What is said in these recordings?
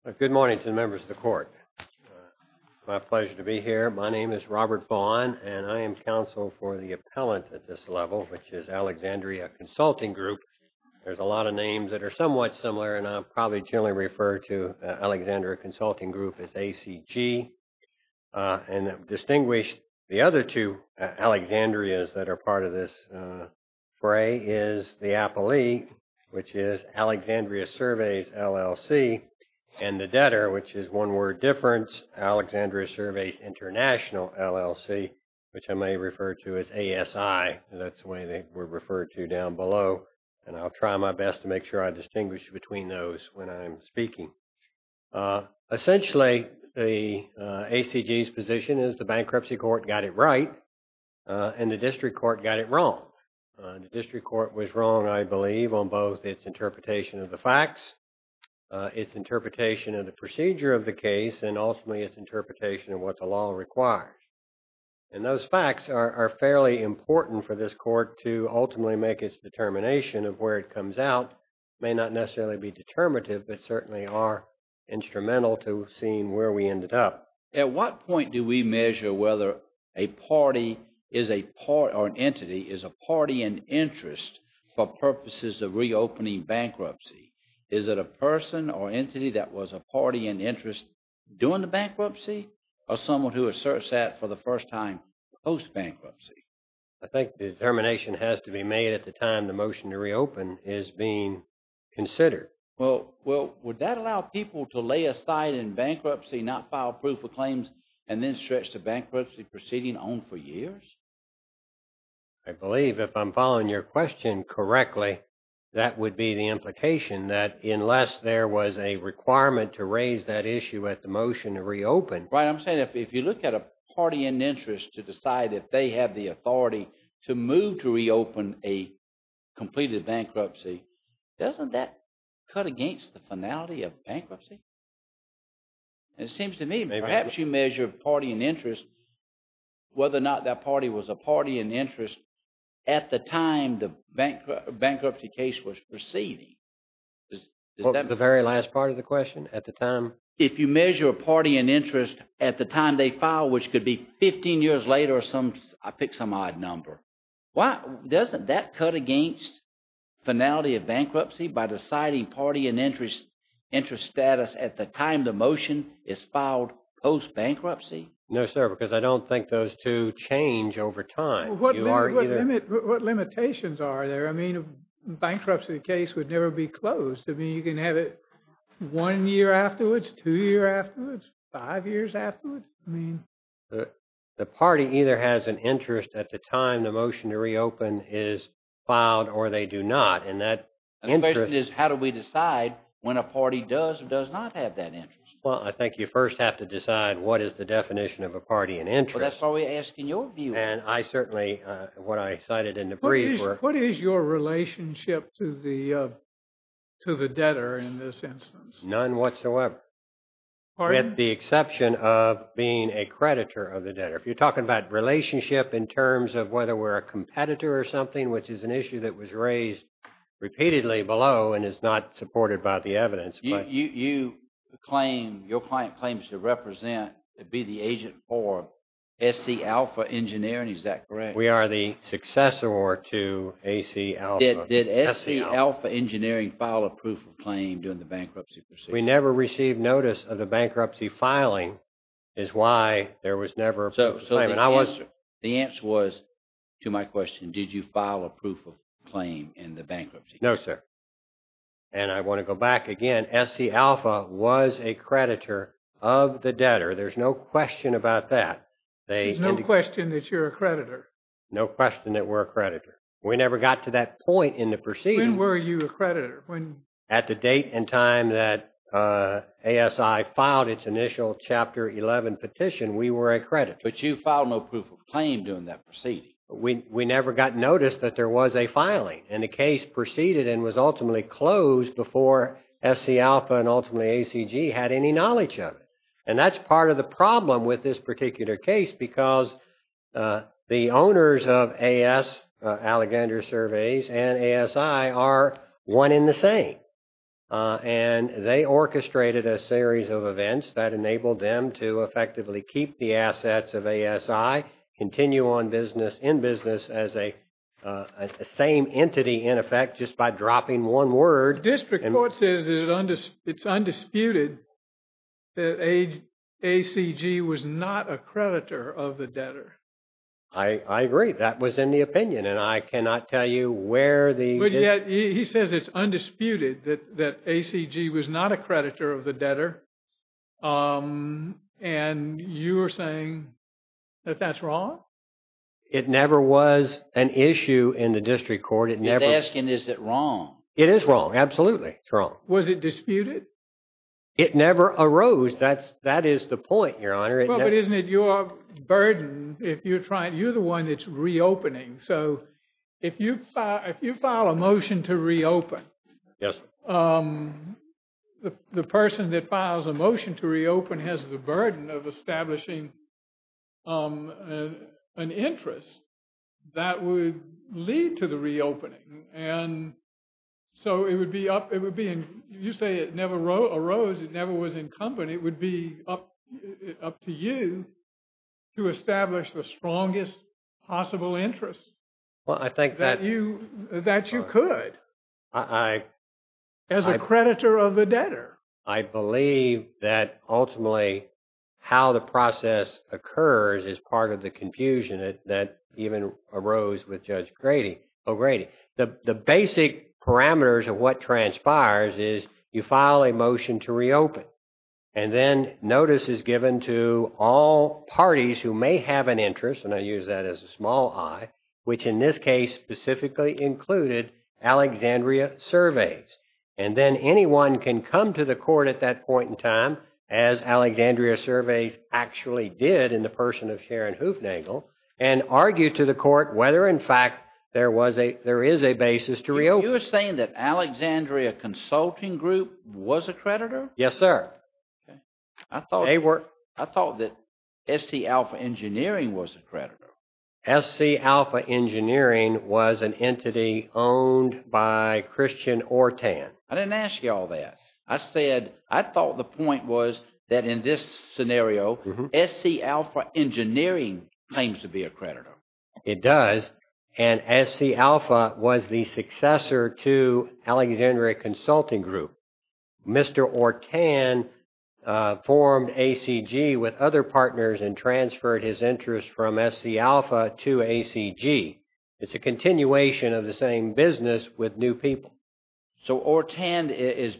Good morning to the members of the court. It's my pleasure to be here. My name is Robert Vaughn, and I am counsel for the appellant at this level, which is Alexandria Consulting Group. There's a lot of names that are somewhat similar, and I'll probably generally refer to Alexandria Consulting Group as ACG, and distinguish the other two Alexandrias that are part of this fray is the appellee, which is Alexandria Surveys, LLC, and the debtor, which is one word difference, Alexandria Surveys International, LLC, which I may refer to as ASI. That's the way they were referred to down below, and I'll try my best to make sure I distinguish between those when I'm speaking. Essentially, the ACG's position is the bankruptcy court got it right, and the district court got it wrong. The district court was wrong, I believe, on both its interpretation of the facts, its interpretation of the procedure of the case, and ultimately its interpretation of what the law requires. And those facts are fairly important for this court to ultimately make its determination of where it comes out. May not necessarily be determinative, but certainly are instrumental to seeing where we ended up. At what point do we measure whether a party is a part or an entity is a party in interest for purposes of reopening bankruptcy? Is it a person or entity that was a party in interest during the bankruptcy, or someone who asserts that for the first time post-bankruptcy? I think the determination has to be made at the time the motion to reopen is being considered. Well, would that allow people to lay aside in bankruptcy, not file proof of claims, and then stretch the bankruptcy proceeding on for years? I believe, if I'm following your question correctly, that would be the implication, that unless there was a requirement to raise that issue at the motion to reopen. Right, I'm saying if you look at a party in interest to decide if they have the authority to move to reopen a completed bankruptcy, doesn't that cut against the finality of bankruptcy? And it seems to me, perhaps you measure party in interest, whether or not that party was a party in interest at the time the bankruptcy case was proceeding. What was the very last part of the question? At the time? If you measure a party in interest at the time they file, which could be 15 years later or I pick some odd number. Why doesn't that cut against finality of bankruptcy by deciding party in interest status at the time the motion is filed post-bankruptcy? No, sir, because I don't think those two change over time. Well, what limitations are there? I mean, a bankruptcy case would never be closed. I mean, you can have it 1 year afterwards, 2 years afterwards, 5 years afterwards. I mean, the party either has an interest at the time the motion to reopen is filed, or they do not, and that the question is, how do we decide when a party does or does not have that interest? Well, I think you first have to decide what is the definition of a party in interest. Well, that's why we're asking your view. And I certainly, what I cited in the brief what is your relationship to the debtor in this instance? None whatsoever. Pardon? With the exception of being a creditor of the debtor. If you're talking about relationship in terms of whether we're a competitor or something, which is an issue that was raised repeatedly below and is not supported by the evidence. Your client claims to be the agent for SC Alpha Engineering, is that correct? We are the successor to AC Alpha. Did SC Alpha Engineering file a proof of claim during the bankruptcy proceeding? We never received notice of the bankruptcy filing, is why there was never a proof of claim. The answer was, to my question, did you file a proof of claim in the bankruptcy? No, sir. And I want to go back again. SC Alpha was a creditor of the debtor. There's no question about that. There's no question that you're a creditor. No question that we're a creditor. We never got to that point in the proceeding. When were you a creditor? At the date and time that ASI filed its initial Chapter 11 petition, we were a creditor. But you filed no proof of claim during that proceeding. We never got notice that there was a filing, and the case proceeded and was ultimately closed before SC Alpha and ultimately ACG had any knowledge of it. And that's part of the problem with this particular case, because the owners of Alexandria Surveys, and ASI are one and the same. and they orchestrated a series of events that enabled them to effectively keep the assets of ASI, continue on business as a same entity in effect, just by dropping one word. The district court says that it's undisputed that ACG was not a creditor of the debtor. I agree. That was in the opinion, and I cannot tell you where the... But yet he says it's undisputed that ACG was not a creditor of the debtor, and you are saying that that's wrong? It never was an issue in the district court. He's asking, is it wrong? It is wrong. Absolutely. It's wrong. Was it disputed? It never arose. That is the point, Your Honor. But isn't it your burden if you're the one that's reopening? So if you file a motion to reopen, yes, the person that files a motion to reopen has the burden of establishing an interest that would lead to the reopening. And so it would be you say it never arose, it never was incumbent, it would be up to you to establish the strongest possible interest. Well, I think that you could. As a creditor of the debtor. I believe that ultimately how the process occurs is part of the confusion that even arose with Judge O'Grady. The basic parameters of what transpires is you file a motion to reopen, and then notice is given to all parties who may have an interest, and I use that as a small I, which in this case specifically included Alexandria Surveys. And then anyone can come to the court at that point in time, as Alexandria Surveys actually did in the person of Sharon Hoofnagel, and argue to the court whether in fact there is a basis to reopen. You were saying that Alexandria Consulting Group was a creditor? Yes, sir. Okay. I thought that SC Alpha Engineering was a creditor. SC Alpha Engineering was an entity owned by Christian Ortan. I didn't ask you all that. I said I thought the point was that in this scenario, SC Alpha Engineering claims to be a creditor. It does. And SC Alpha was the successor to Alexandria Consulting Group. Mr. Ortan formed ACG with other partners and transferred his interest from SC Alpha to ACG. It's a continuation of the same business with new people. So Ortan is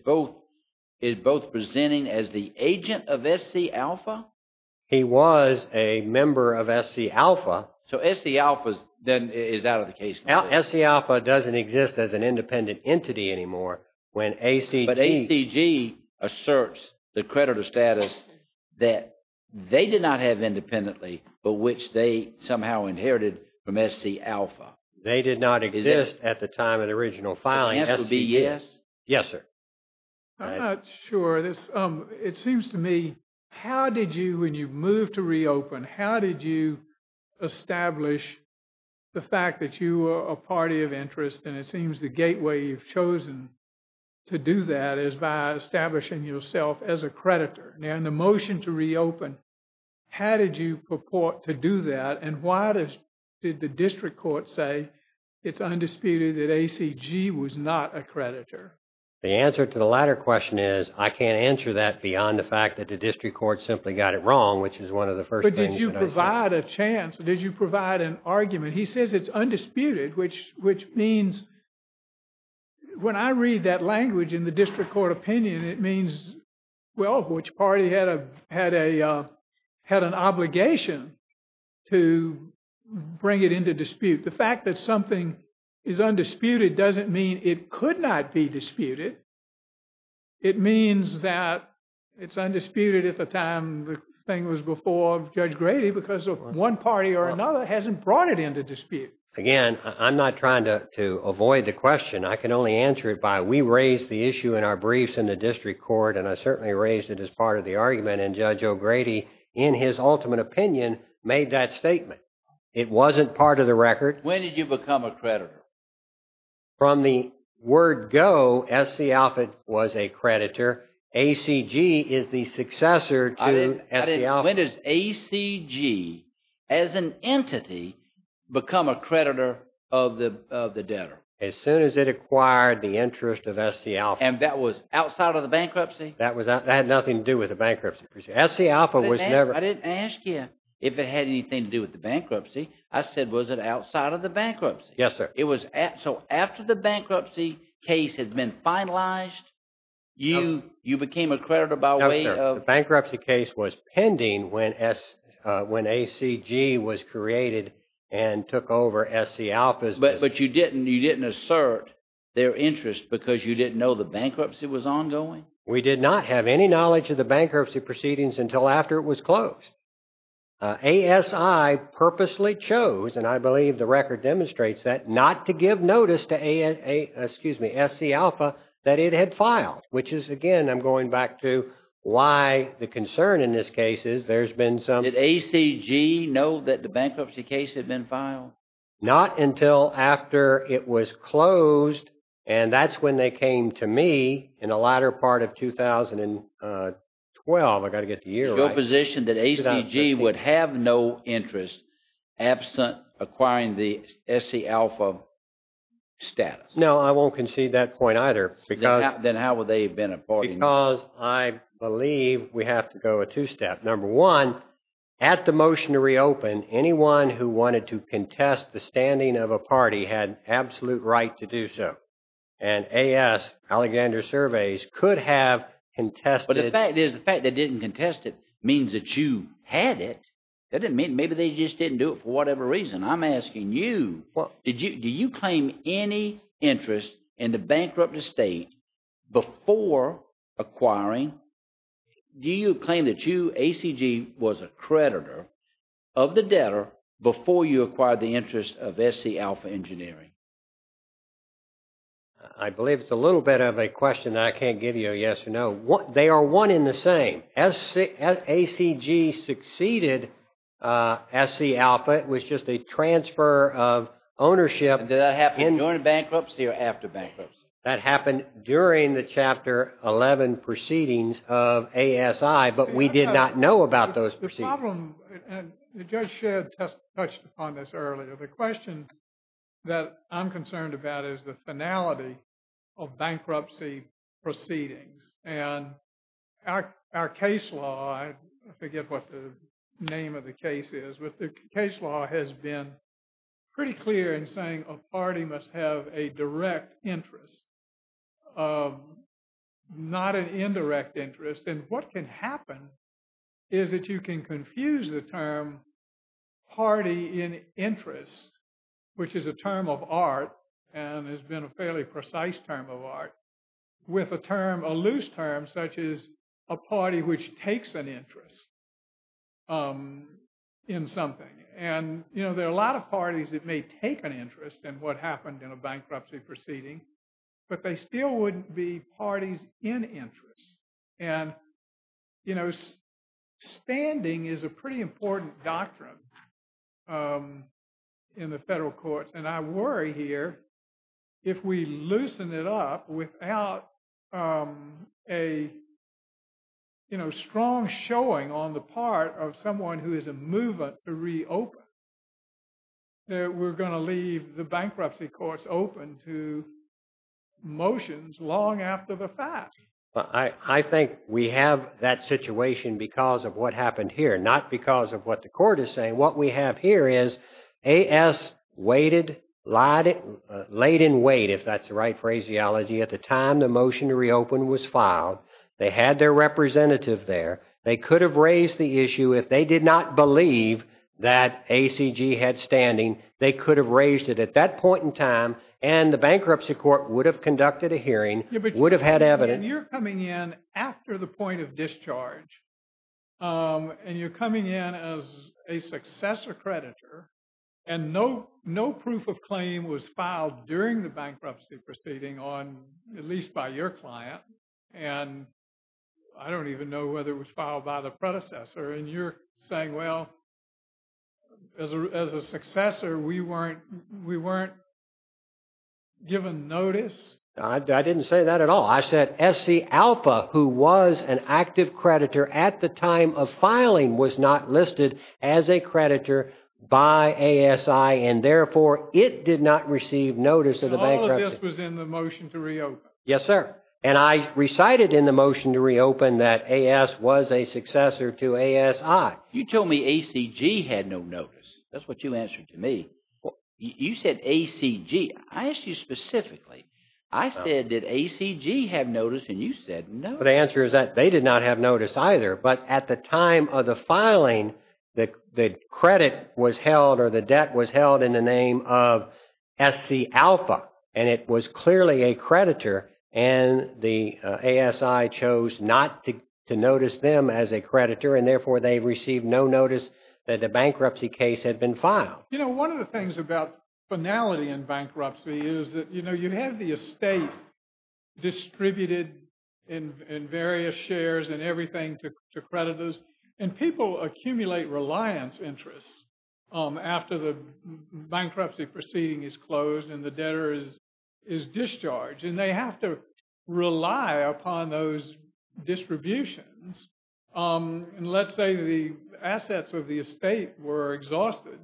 both presenting as the agent of SC Alpha? He was a member of SC Alpha. So SC Alpha then is out of the case. SC Alpha doesn't exist as an independent entity anymore. When ACG... But ACG asserts the creditor status that they did not have independently, but which they somehow inherited from SC Alpha. They did not exist at the time of the original filing. The answer would be yes? Yes, sir. I'm not sure. It seems to me, how did you, when you moved to reopen, how did you establish the fact that you were a party of interest? And it seems the gateway you've chosen to do that is by establishing yourself as a creditor. Now, in the motion to reopen, how did you purport to do that? And why did the district court say it's undisputed that ACG was not a creditor? The answer to the latter question is I can't answer that beyond the fact that the district court simply got it wrong, which is one of the first things that I said. But did you provide a chance? Did you provide an argument? He says it's undisputed, which means when I read that language in the district court opinion, it means, well, which party had an obligation to bring it into dispute. The fact that something is undisputed doesn't mean it could not be disputed. It means that it's undisputed at the time the thing was before Judge Grady because of one party or another hasn't brought it into dispute. Again, I'm not trying to avoid the question. I can only answer it by we raised the issue in our briefs in the district court, and I certainly raised it as part of the argument, and Judge O'Grady, in his ultimate opinion, made that statement. It wasn't part of the record. When did you become a creditor? From the word go, SC Alpha was a creditor. ACG is the successor to SC Alpha. When does ACG, as an entity, become a creditor of the debtor? As soon as it acquired the interest of SC Alpha. And that was outside of the bankruptcy? That had nothing to do with the bankruptcy proceeding. SC Alpha was never. I didn't ask you if it had anything to do with the bankruptcy. I said, was it outside of the bankruptcy? Yes, sir. It was. So after the bankruptcy case had been finalized, you became a creditor by way of. The bankruptcy case was pending when ACG was created and took over SC Alpha's. But you didn't assert their interest because you didn't know the bankruptcy was ongoing? We did not have any knowledge of the bankruptcy proceedings until after it was closed. ASI purposely chose, and I believe the record demonstrates that, not to give notice to SC Alpha that it had filed, which is, again, I'm going back to why the concern in this case is there's been some. Did ACG know that the bankruptcy case had been filed? Not until after it was closed, and that's when they came to me in the latter part of 2012. I got to get the year right. Your position that ACG would have no interest absent acquiring the SC Alpha status? No, I won't concede that point either. Because then how would they have been a party? Because I believe we have to go a two-step. Number one, at the motion to reopen, anyone who wanted to contest the standing of a party had absolute right to do so. And Alexander Surveys, could have contested. But the fact they didn't contest it means that you had it. That didn't mean maybe they just didn't do it for whatever reason. I'm asking you, do you claim any interest in the bankrupt estate before acquiring? Do you claim that ACG, was a creditor of the debtor before you acquired the interest of SC Alpha Engineering? I believe it's a little bit of a question that I can't give you a yes or no. They are one in the same. ACG succeeded SC Alpha. It was just a transfer of ownership. And did that happen during bankruptcy or after bankruptcy? That happened during the Chapter 11 proceedings of ASI, but we did not know about those proceedings. The problem, and Judge Shedd touched upon this earlier, the question that I'm concerned about is the finality of bankruptcy proceedings. And our case law, I forget what the name of the case is, but the case law has been pretty clear in saying a party must have a direct interest, not an indirect interest. And what can happen is that you can confuse the term party in interest, which is a term of art and has been a fairly precise term of art, with a loose term such as a party which takes an interest in something. And, there are a lot of parties that may take an interest in what happened in a bankruptcy proceeding, but they still wouldn't be parties in interest. And, standing is a pretty important doctrine in the federal courts. And I worry here, if we loosen it up without a strong showing on the part of someone who is a movement to reopen, that we're going to leave the bankruptcy courts open to motions long after the fact. I think we have that situation because of what happened here, not because of what the court is saying. What we have here is AS laid in wait, if that's the right phraseology, at the time the motion to reopen was filed. They had their representative there. They could have raised the issue if they did not believe that ACG had standing. They could have raised it at that point in time, and the bankruptcy court would have conducted a hearing, would have had evidence. And you're coming in after the point of discharge, and you're coming in as a successor creditor, and no proof of claim was filed during the bankruptcy proceeding at least by your client, and I don't even know whether it was filed by the predecessor. And you're saying, well, as a successor, we weren't given notice? I didn't say that at all. I said SC Alpha, who was an active creditor at the time of filing, was not listed as a creditor by ASI, and therefore it did not receive notice of the bankruptcy. All of this was in the motion to reopen? Yes, sir. And I recited in the motion to reopen that AS was a successor to ASI. You told me ACG had no notice. That's what you answered to me. You said ACG. I asked you specifically. I said, did ACG have notice? And you said no. But the answer is that they did not have notice either. But at the time of the filing, the credit was held, or the debt was held, in the name of SC Alpha, and it was clearly a creditor, and the ASI chose not to notice them as a creditor, and therefore they received no notice that the bankruptcy case had been filed. You know, one of the things about finality in bankruptcy is that, you know, you have the estate distributed in various shares and everything to creditors, and people accumulate reliance interests after the bankruptcy proceeding is closed and the debtor is discharged, and they have to rely upon those distributions. And let's say the assets of the estate were exhausted,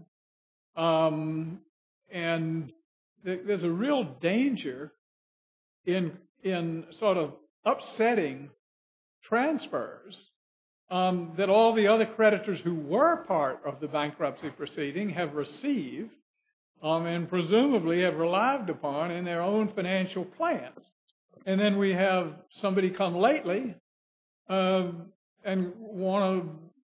and there's a real danger in sort of upsetting transfers that all the other creditors who were part of the bankruptcy proceeding have received and presumably have relied upon in their own financial plans. And then we have somebody come lately and want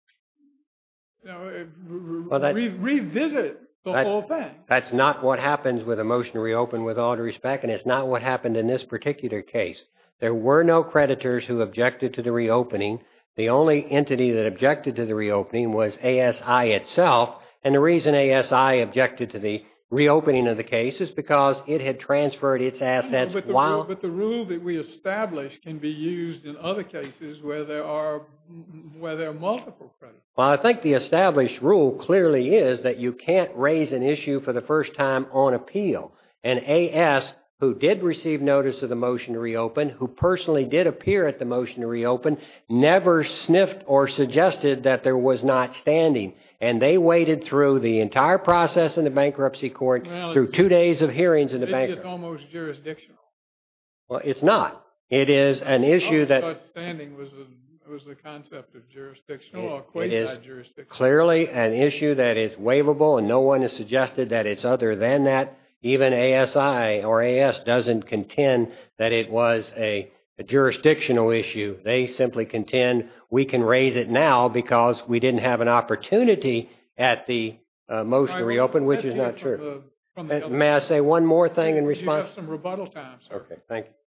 to revisit the whole thing. That's not what happens with a motion to reopen, with all due respect, and it's not what happened in this particular case. There were no creditors who objected to the reopening. The only entity that objected to the reopening was ASI itself, and the reason ASI objected to the reopening of the case is because it had transferred its assets But the rule that we established can be used in other cases where there are multiple creditors. Well, I think the established rule clearly is that you can't raise an issue for the first time on appeal. And AS, who did receive notice of the motion to reopen, who personally did appear at the motion to reopen, never sniffed or suggested that there was not standing. And they waited through the entire process in the bankruptcy court, through 2 days of hearings in the bankruptcy. It's almost jurisdictional. Well, it's not. It is an issue that... Standing was the concept of jurisdictional or quasi-jurisdictional. It is clearly an issue that is waivable, and no one has suggested that it's other than that. Even ASI or AS doesn't contend that it was a jurisdictional issue. They simply contend we can raise it now because we didn't have an opportunity at the motion to reopen, which is not true. May I say one more thing in response? You have some rebuttal time, sir. Okay, thank you.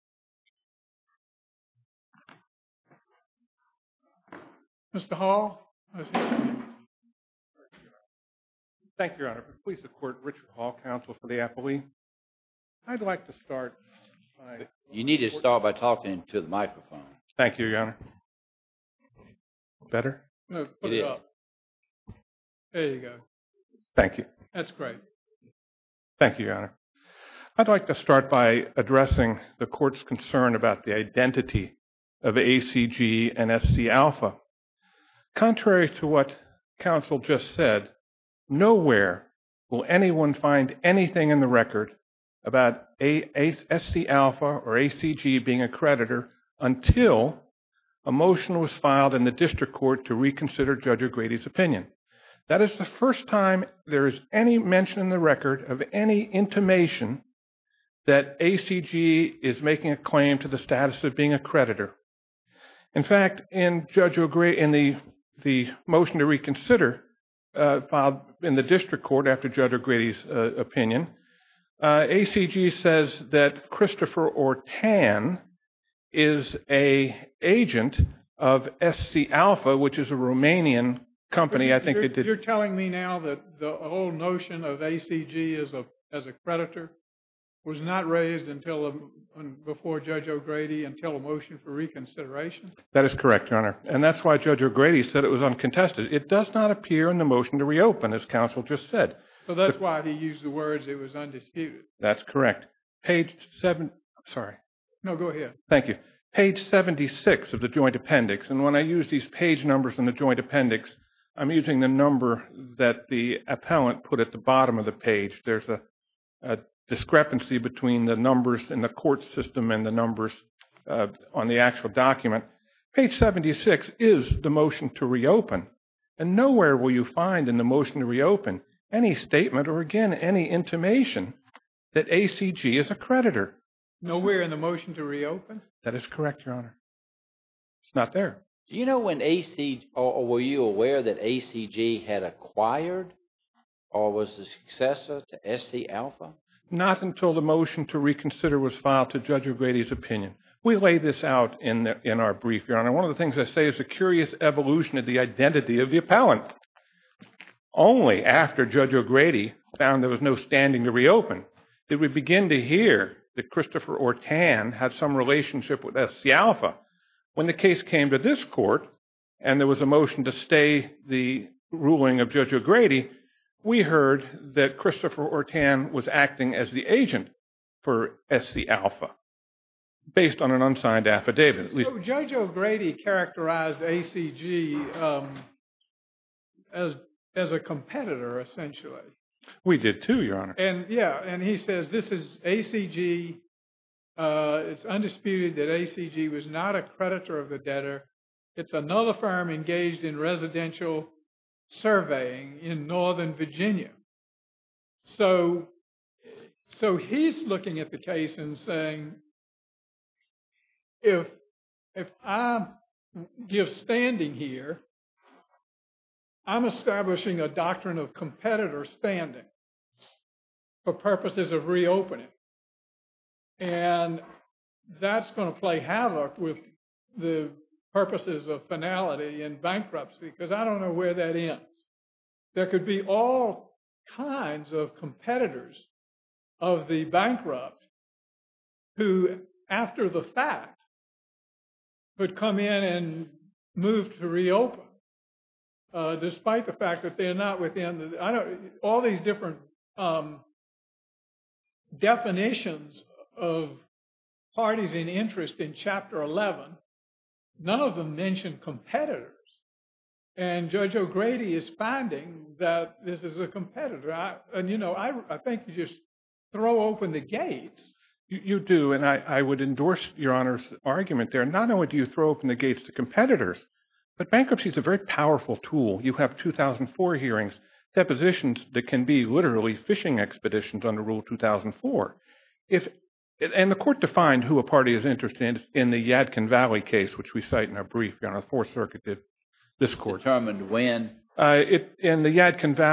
Mr. Hall? Thank you, Your Honor. Please, the Court, Richard Hall, counsel for the appellee. I'd like to start by... You need to start by talking to the microphone. Thank you, Your Honor. Better? No, put it up. There you go. Thank you. That's great. Thank you, Your Honor. I'd like to start by addressing the Court's concern about the identity of ACG and SC Alpha. Contrary to what counsel just said, nowhere will anyone find anything in the record about SC Alpha or ACG being a creditor until a motion was filed in the district court to reconsider Judge O'Grady's opinion. That is the first time there is any mention in the record of any intimation that ACG is making a claim to the status of being a creditor. In fact, in Judge O'Grady, in the motion to reconsider filed in the district court after Judge O'Grady's opinion, ACG says that Christopher Ortan is an agent of SC Alpha, which is a Romanian company. I think they did. You're telling me now that the whole notion of ACG as a creditor was not raised until before Judge O'Grady until a motion for reconsideration? That is correct, Your Honor. And that's why Judge O'Grady said it was uncontested. It does not appear in the motion to reopen, as counsel just said. So that's why he used the words it was undisputed. That's correct. page 7, sorry. No, go ahead. Thank you. Page 76 of the joint appendix. And when I use these page numbers in the joint appendix, I'm using the number that the appellant put at the bottom of the page. There's a discrepancy between the numbers in the court system and the numbers on the actual document. Page 76 is the motion to reopen. And nowhere will you find in the motion to reopen any statement or, again, any intimation that ACG is a creditor. Nowhere in the motion to reopen? That is correct, Your Honor. It's not there. Do you know when ACG, or were you aware that ACG had acquired or was the successor to SC Alpha? Not until the motion to reconsider was filed to Judge O'Grady's opinion. We lay this out in our brief, Your Honor. One of the things I say is a curious evolution of the identity of the appellant. Only after Judge O'Grady found there was no standing to reopen did we begin to hear that Christopher Ortan had some relationship with SC Alpha. When the case came to this court and there was a motion to stay the ruling of Judge O'Grady, we heard that Christopher Ortan was acting as the agent for SC Alpha based on an unsigned affidavit. So Judge O'Grady characterized ACG as a competitor, essentially. We did too, Your Honor. And he says this is ACG. It's undisputed that ACG was not a creditor of the debtor. It's another firm engaged in residential surveying in Northern Virginia. So he's looking at the case and saying, if I give standing here, I'm establishing a doctrine of competitor standing for purposes of reopening. And that's going to play havoc with the purposes of finality in bankruptcy, because I don't know where that ends. There could be all kinds of competitors of the bankrupt who, after the fact, would come in and move to reopen, despite the fact that they're not within all these different definitions of parties in interest in Chapter 11. None of them mention competitors. And Judge O'Grady is finding that this is a competitor. I think you just throw open the gates. You do, and I would endorse Your Honor's argument there. Not only do you throw open the gates to competitors, but bankruptcy is a very powerful tool. You have 2004 hearings, depositions that can be literally fishing expeditions under Rule 2004. And the court defined who a party is interested in the Yadkin Valley case, which we cite in our brief. Your Honor, the Fourth Circuit did. This court determined when? In the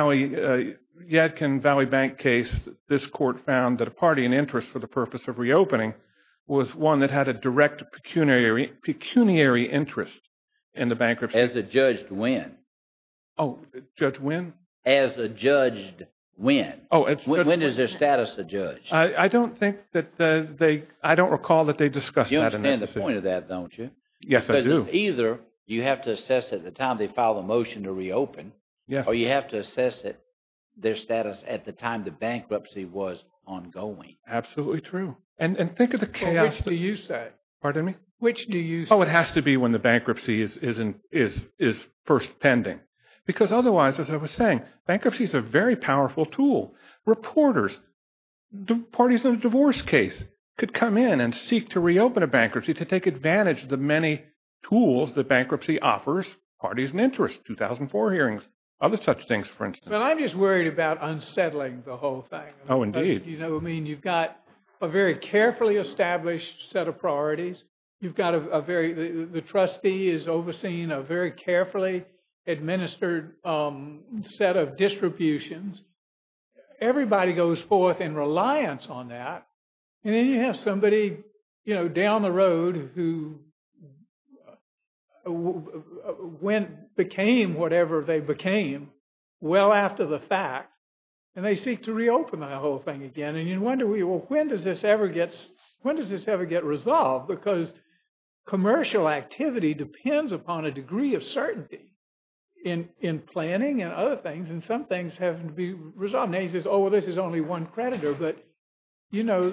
Yadkin Valley Bank case, this court found that a party in interest for the purpose of reopening was one that had a direct pecuniary interest in the bankruptcy. As adjudged when? Oh, Judge when? As adjudged when? Oh, when is their status adjudged? I don't think that I don't recall that they discussed that in that decision. You understand the point of that, don't you? Yes, I do. Because either you have to assess at the time they file the motion to reopen, yes, or you have to assess their status at the time the bankruptcy was ongoing. Absolutely true. And think of the chaos. Well, which do you say? Pardon me? Which do you say? Oh, it has to be when the bankruptcy is first pending. Because otherwise, as I was saying, bankruptcy is a very powerful tool. Reporters, parties in a divorce case, could come in and seek to reopen a bankruptcy to take advantage of the many tools that bankruptcy offers parties in interest, 2004 hearings, other such things, for instance. Well, I'm just worried about unsettling the whole thing. Oh, indeed. You've got a very carefully established set of priorities. You've got the trustee is overseeing a very carefully administered set of distributions. Everybody goes forth in reliance on that. And then you have somebody, down the road who became whatever they became well after the fact, and they seek to reopen the whole thing again. And you wonder, well, when does this ever get resolved? Because commercial activity depends upon a degree of certainty in planning and other things, and some things have to be resolved. Now he says, oh, well, this is only one creditor, but you know,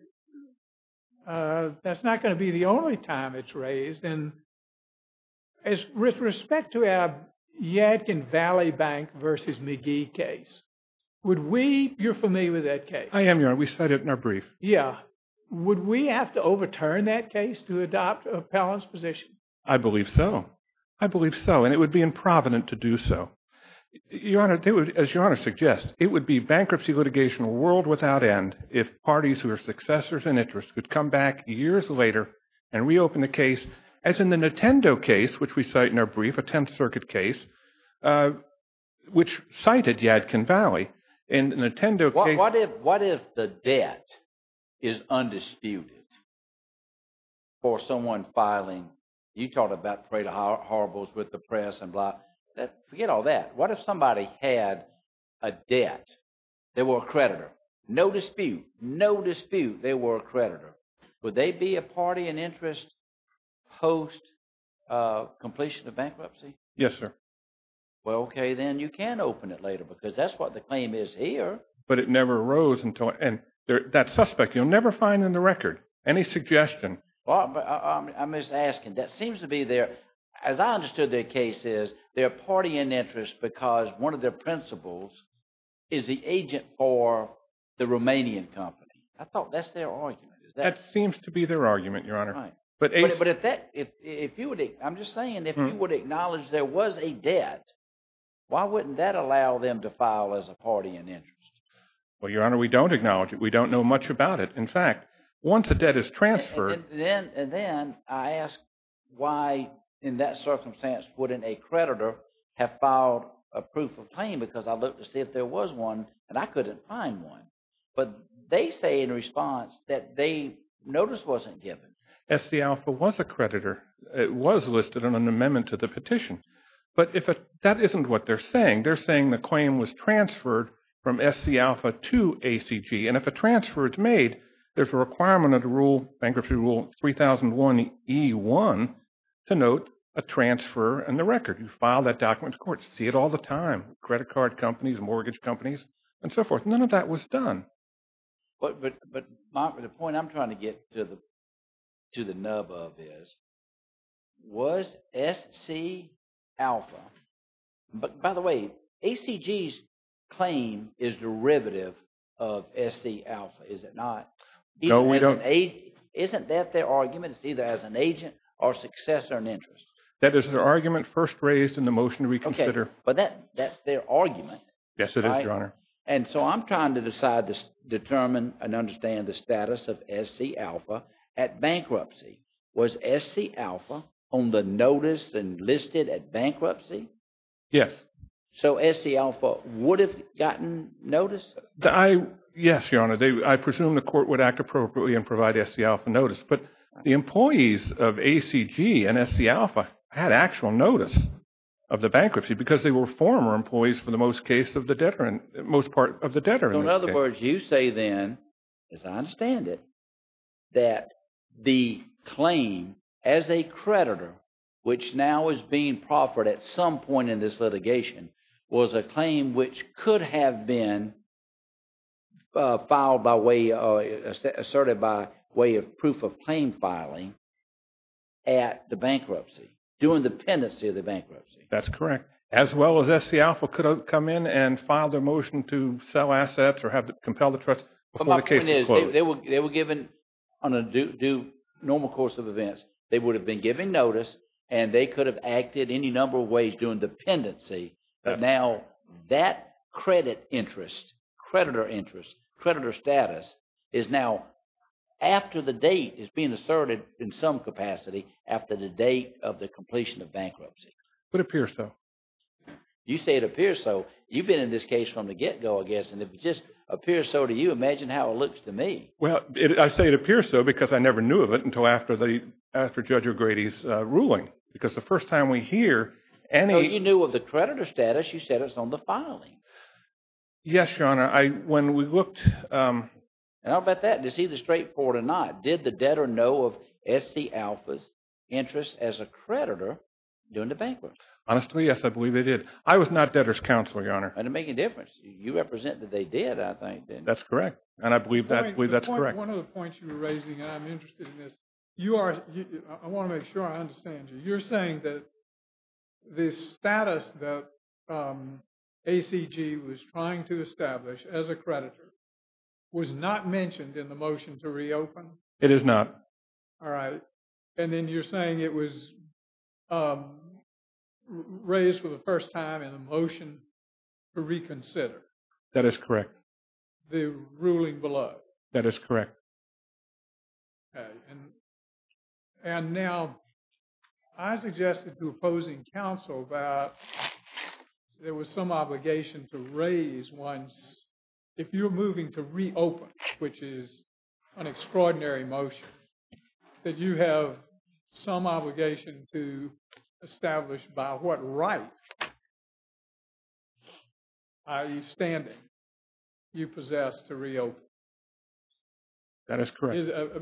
that's not going to be the only time it's raised. And as with respect to our Yadkin Valley Bank versus McGee case, you're familiar with that case? I am, Your Honor. We cited it in our brief. Yeah. Would we have to overturn that case to adopt appellant's position? I believe so. I believe so, and it would be improvident to do so. Your Honor, as Your Honor suggests, it would be bankruptcy litigation a world without end if parties who are successors in interest could come back years later and reopen the case, as in the Nintendo case, which we cite in our brief, a 10th Circuit case, which cited Yadkin Valley. In the Nintendo case... What if the debt is undisputed for someone filing? You talked about Parade of Horribles with the press and blah. Forget all that. What if somebody had a debt? They were a creditor. No dispute. They were a creditor. Would they be a party in interest post completion of bankruptcy? Yes, sir. Well, okay, then you can open it later because that's what the claim is here. But it never arose until, and that suspect, you'll never find in the record any suggestion. Well, but I'm just asking. That seems to be their, as I understood their case is, they're a party in interest because one of their principals is the agent for the Romanian company. I thought that's their argument. Is that seems to be their argument, Your Honor. Right. But if you would, I'm just saying, if you would acknowledge there was a debt, why wouldn't that allow them to file as a party in interest? Well, Your Honor, we don't acknowledge it. We don't know much about it. In fact, once a debt is transferred... And then I ask why, in that circumstance, wouldn't a creditor have filed a proof of claim? Because I looked to see if there was one, and I couldn't find one. But they say in response that notice wasn't given. SC Alpha was a creditor. It was listed on an amendment to the petition. But that isn't what they're saying. They're saying the claim was transferred from SC Alpha to ACG. And if a transfer is made, there's a requirement of the bankruptcy rule 3001E1 to note a transfer in the record. You file that document to court. See it all the time. Credit card companies, mortgage companies, and so forth. None of that was done. But the point I'm trying to get to the nub of is, was SC Alpha, but by the way, ACG's claim is derivative of SC Alpha, is it not? No, we don't. Isn't that their argument? It's either as an agent or successor in interest. That is their argument first raised in the motion to reconsider. Okay, but that's their argument. Yes, it is, Your Honor. And so I'm trying to determine and understand the status of SC Alpha at bankruptcy. Was SC Alpha on the notice and listed at bankruptcy? Yes. So SC Alpha would have gotten notice? Yes, Your Honor. I presume the court would act appropriately and provide SC Alpha notice. But the employees of ACG and SC Alpha had actual notice of the bankruptcy because they were former employees for the most case of the debtor and most part of the debtor. So in other words, you say then, as I understand it, that the claim as a creditor, which now is being proffered at some point in this litigation, was a claim which could have been filed by way, asserted by way of proof of claim filing at the bankruptcy, during the pendency of the bankruptcy. That's correct. As well as SC Alpha could have come in and filed their motion to sell assets or compel the trust before the case was closed. They were given, on a due normal course of events, they would have been given notice, and they could have acted any number of ways during the pendency. But now that creditor status is now, after the date is being asserted in some capacity, after the date of the completion of bankruptcy. It appears so. You say it appears so. You've been in this case from the get-go, I guess, and if it just appears so to you, imagine how it looks to me. Well, I say it appears so because I never knew of it until after Judge O'Grady's ruling. Because the first time we hear any... So you knew of the creditor status, you said it's on the filing. Yes, Your Honor. When we looked... And how about that? It's either straightforward or not. Did the debtor know of SC Alpha's interest as a creditor during the bankruptcy? Honestly, yes, I believe they did. I was not debtor's counsel, Your Honor. And it make a difference. You represent that they did, I think. Didn't you? That's correct. And I believe that's correct. One of the points you were raising, and I'm interested in this, I want to make sure I understand you. You're saying that the status that ACG was trying to establish as a creditor was not mentioned in the motion to reopen? It is not. All right. And then you're saying it was raised for the first time in the motion to reconsider. That is correct. The ruling below. That is correct. Okay. And now, I suggested to opposing counsel that there was some obligation to raise once, if you're moving to reopen, which is an extraordinary motion, that you have some obligation to establish by what right, i.e. standing, you possess to reopen. That is correct.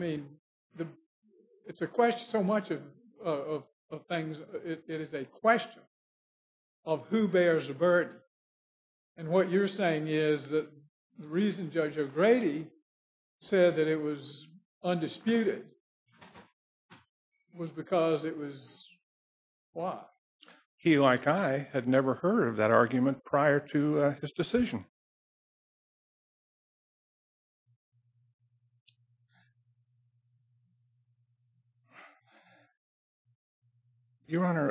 It's a question, so much of things, it is a question of who bears the burden. And what you're saying is that the reason Judge O'Grady said that it was undisputed was because it was what? He, like I, had never heard of that argument prior to his decision. Your Honor,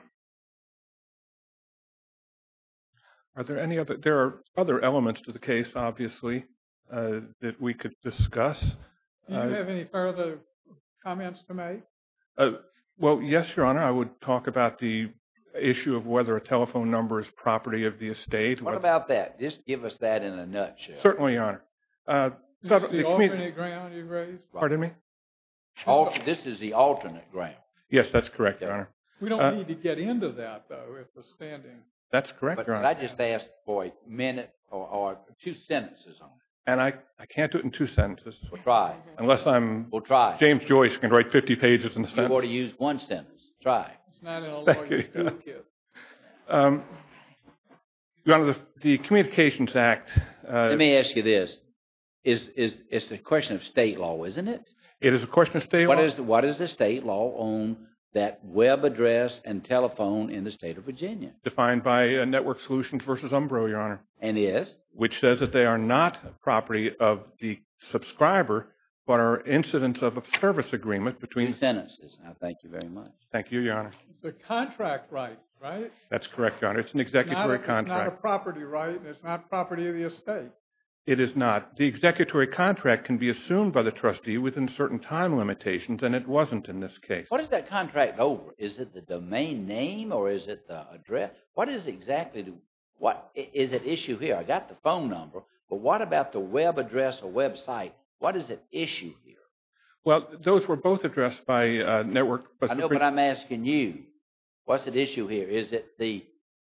are there any other? There are other elements to the case, obviously, that we could discuss. Do you have any further comments to make? Well, yes, Your Honor. I would talk about the issue of whether a telephone number is property of the estate. What about that? Just give us that in a nutshell. Certainly, Your Honor. Is this the alternate ground you raised? Pardon me? This is the alternate ground. Yes, that's correct, Your Honor. We don't need to get into that, though, if the standing. That's correct, Your Honor. But I just asked for a minute or 2 sentences on it. And I can't do it in 2 sentences. We'll try. Unless I'm We'll try. James Joyce, can write 50 pages in a sentence. You've already used 1 sentence. Try. It's not in a lawyer's toolkit. Your Honor, the Communications Act. Let me ask you this: it's a question of state law, isn't it? It is a question of state law. What is the state law on that web address and telephone in the state of Virginia? Defined by Network Solutions versus Umbro, Your Honor. And is? Which says that they are not property of the subscriber, but are incidents of a service agreement between. 2 sentences. I thank you very much. Thank you, Your Honor. It's a contract right, right? That's correct, Your Honor. It's an executory contract. It's not a property right, and it's not property of the estate. It is not. The executory contract can be assumed by the trustee within certain time limitations, and it wasn't in this case. What is that contract over? Is it the domain name or is it the address? What is exactly what is at issue here? I got the phone number, but what about the web address or website? What is at issue here? Well, those were both addressed by Network. I know, but I'm asking you, what's at issue here? Is it the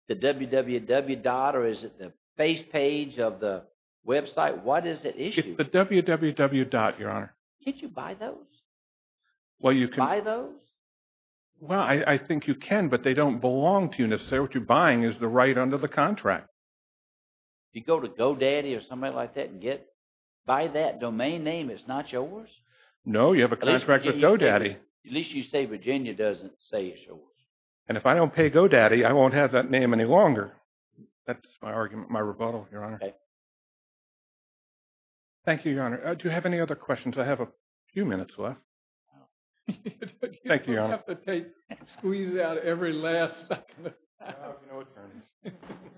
www dot or is it the face page of the website? What is at issue? It's the www dot, Your Honor. Can't you buy those? Well, you can buy those? Well, I think you can, but they don't belong to you necessarily. What you're buying is the right under the contract. You go to GoDaddy or somebody like that and buy that domain name, it's not yours? No, you have a contract with GoDaddy. At least you say Virginia doesn't say it's yours. And if I don't pay GoDaddy, I won't have that name any longer. That's my argument, my rebuttal, Your Honor. Okay. Thank you, Your Honor. Do you have any other questions? I have a few minutes left. Thank you, Your Honor. You have to squeeze out every last second. Attorneys.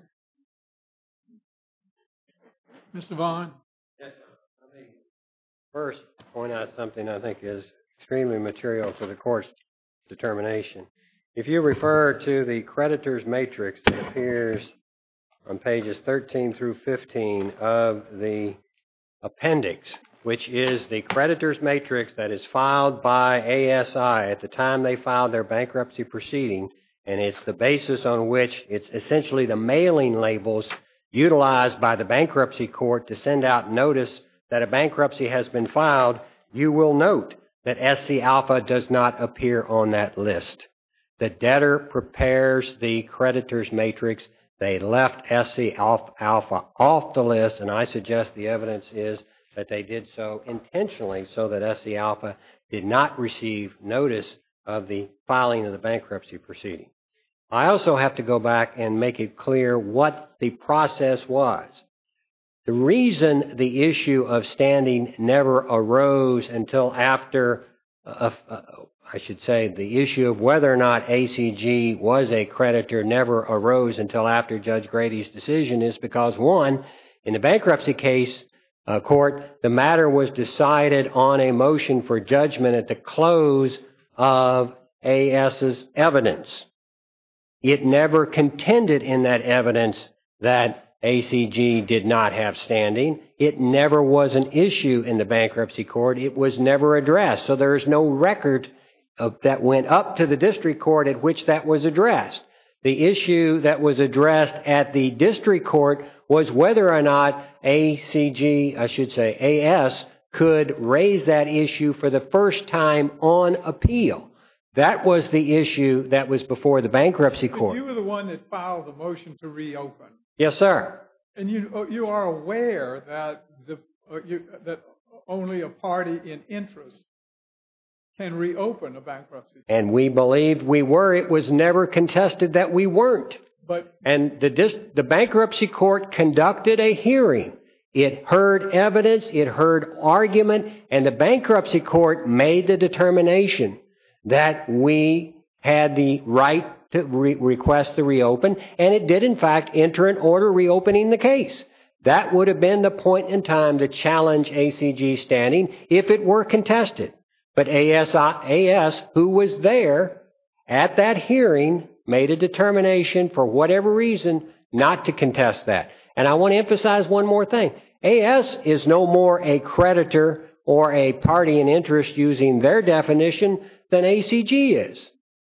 Mr. Vaughn? Yes, sir. Let me first point out something I think is extremely material for the court's determination. If you refer to the creditor's matrix that appears on pages 13 through 15 of the appendix, which is the creditor's matrix that is filed by ASI at the time they filed their bankruptcy proceeding, and it's the basis on which it's essentially the mailing labels utilized by the bankruptcy court to send out notice that a bankruptcy has been filed, you will note that SC Alpha does not appear on that list. The debtor prepares the creditor's matrix. They left SC Alpha off the list, and I suggest the evidence is that they did so intentionally so that SC Alpha did not receive notice of the filing of the bankruptcy proceeding. I also have to go back and make it clear what the process was. The reason the issue of standing never arose until after, I should say, the issue of whether or not ACG was a creditor never arose until after Judge Grady's decision is because, one, in the bankruptcy case court, the matter was decided on a motion for judgment at the close of AS's evidence. It never contended in that evidence that ACG did not have standing. It never was an issue in the bankruptcy court. It was never addressed. So there is no record that went up to the district court at which that was addressed. The issue that was addressed at the district court was whether or not AS could raise that issue for the first time on appeal. That was the issue that was before the bankruptcy court. But you were the one that filed the motion to reopen. Yes, sir. And you are aware that that only a party in interest can reopen a bankruptcy. And we believed we were. It was never contested that we weren't. And the bankruptcy court conducted a hearing. It heard evidence, it heard argument, and the bankruptcy court made the determination that we had the right to request the reopen, and it did in fact enter an order reopening the case. That would have been the point in time to challenge ACG standing if it were contested. But AS, who was there at that hearing, made a determination for whatever reason not to contest that. And I want to emphasize one more thing. AS is no more a creditor or a party in interest using their definition than ACG is.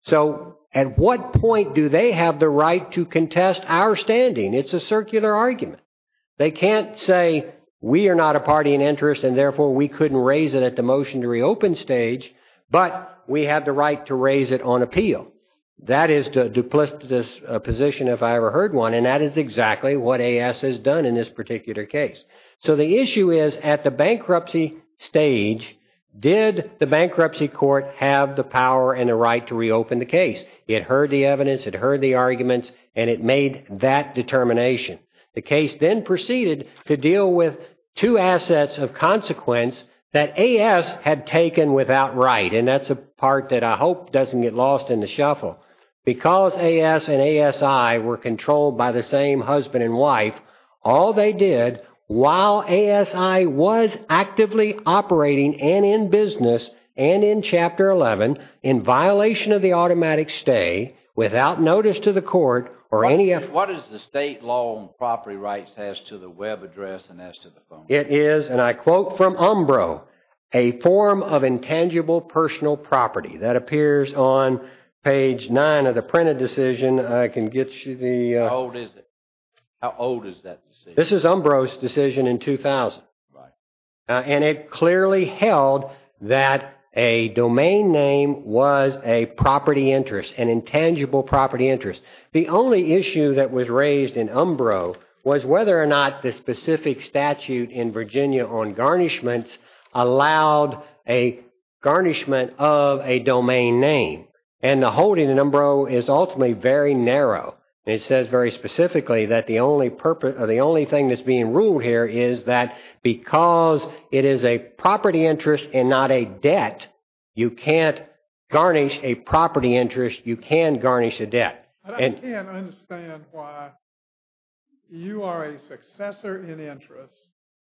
So at what point do they have the right to contest our standing? It's a circular argument. They can't say we are not a party in interest and therefore we couldn't raise it at the motion to reopen stage, but we have the right to raise it on appeal. That is the duplicitous position if I ever heard one, and that is exactly what AS has done in this particular case. So the issue is, at the bankruptcy stage, did the bankruptcy court have the power and the right to reopen the case? It heard the evidence, it heard the arguments, and it made that determination. The case then proceeded to deal with two assets of consequence that AS had taken without right, and that's a part that I hope doesn't get lost in the shuffle. Because AS and ASI were controlled by the same husband and wife, all they did while ASI was actively operating and in business and in Chapter 11 in violation of the automatic stay without notice to the court or What is the state law on property rights as to the web address and as to the phone? It is, and I quote from Umbro, a form of intangible personal property. That appears on page 9 of the printed decision. I can get you the... How old is it? How old is that decision? This is Umbro's decision in 2000. Right. And it clearly held that a domain name was a property interest, an intangible property interest. The only issue that was raised in Umbro was whether or not the specific statute in Virginia on garnishments allowed a garnishment of a domain name. And the holding in Umbro is ultimately very narrow. And it says very specifically that the only thing that's being ruled here is that because it is a property interest and not a debt, you can't garnish a property interest, you can garnish a debt. But I can't understand why you are a successor in interest.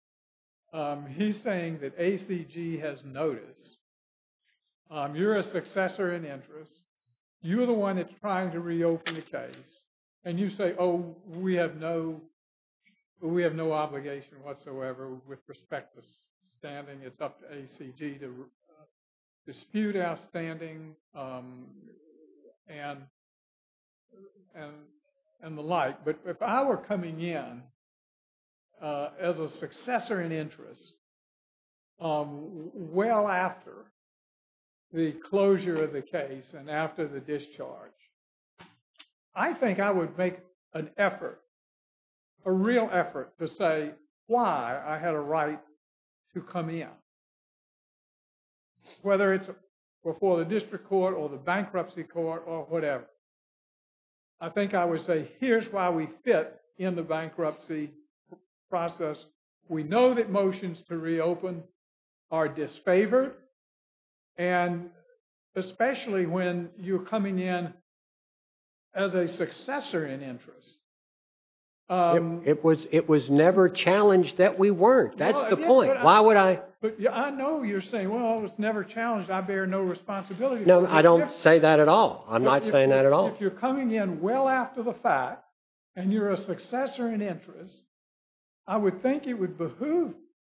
He's saying that ACG has notice. You're a successor in interest. You're the one that's trying to reopen the case. And you say, oh, we have no obligation whatsoever with respect to standing. It's up to ACG to dispute our standing and the like. But if I were coming in as a successor in interest, well after the closure of the case and after the discharge, I think I would make an effort, a real effort, to say why I had a right to come in. Whether it's before the district court or the bankruptcy court or whatever. I think I would say, here's why we fit in the bankruptcy process. We know that motions to reopen are disfavored, and especially when you're coming in as a successor in interest. It was never challenged that we weren't. That's the point. Why would I? But I know you're saying, well, it's never challenged. I bear no responsibility. No, I don't say that at all. I'm not saying that at all. If you're coming in well after the fact and you're a successor in interest, I would think it would behoove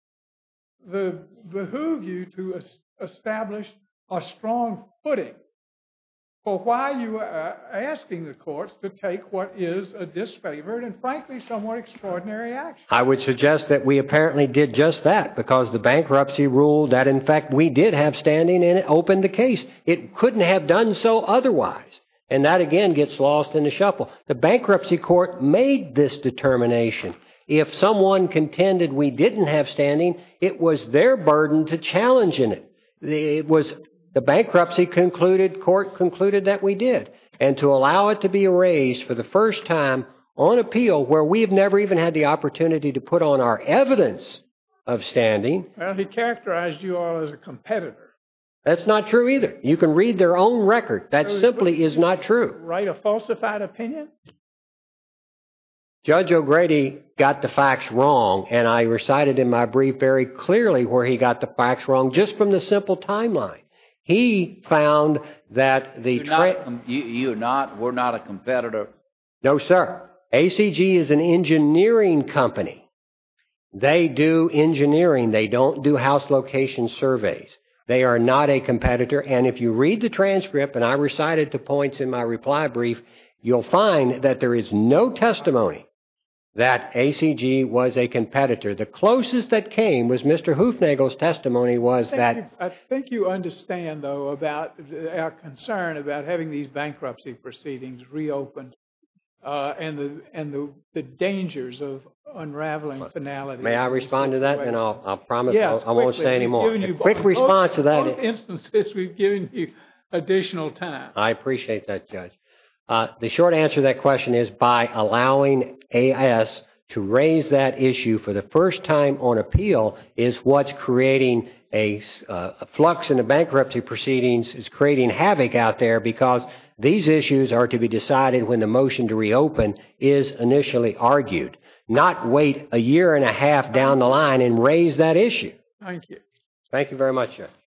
you to establish a strong footing for why you are asking the courts to take what is a disfavored and frankly somewhat extraordinary action. I would suggest that we apparently did just that because the bankruptcy ruled that in fact we did have standing and it opened the case. It couldn't have done so otherwise. And that again gets lost in the shuffle. The bankruptcy court made this determination. If someone contended we didn't have standing, it was their burden to challenge in it. The bankruptcy court concluded that we did. And to allow it to be erased for the first time on appeal where we have never even had the opportunity to put on our evidence of standing. Well, he characterized you all as a competitor. That's not true either. You can read their own record. That simply is not true. Write a falsified opinion? Judge O'Grady got the facts wrong, and I recited in my brief very clearly where he got the facts wrong just from the simple timeline. He found that the... We're not a competitor. No, sir. ACG is an engineering company. They do engineering. They don't do house location surveys. They are not a competitor, and if you read the transcript, and I recited the points in my reply brief, you'll find that there is no testimony that ACG was a competitor. The closest that came was Mr. Hoofnagel's testimony was that... I think you understand, though, about our concern about having these bankruptcy proceedings reopened and the dangers of unraveling finality. May I respond to that? And I'll promise yes, I won't say any more. A quick response to that. In both instances, we've given you additional time. I appreciate that, Judge. The short answer to that question is by allowing AS to raise that issue for the first time on appeal is what's creating a flux in the bankruptcy proceedings, is creating havoc out there because these issues are to be decided when the motion to reopen is initially argued, not wait a year and a half down the line and raise that issue. Thank you. Thank you very much, Judge.